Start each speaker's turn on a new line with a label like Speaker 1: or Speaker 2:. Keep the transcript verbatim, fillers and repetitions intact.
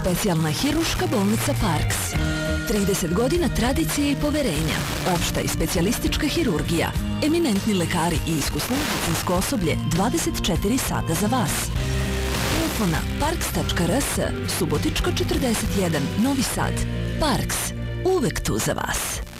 Speaker 1: Specijalna hiruška bolnica Parks. trideset godina tradicije i poverenja. Opšta i specijalistička hirurgija. Eminentni lekari i iskusno medicinsko osoblje dvadeset četiri sata za vas. Telefona parks tačka r s, Subotičko četrdeset jedan, Novi Sad. Parks, uvek tu za vas.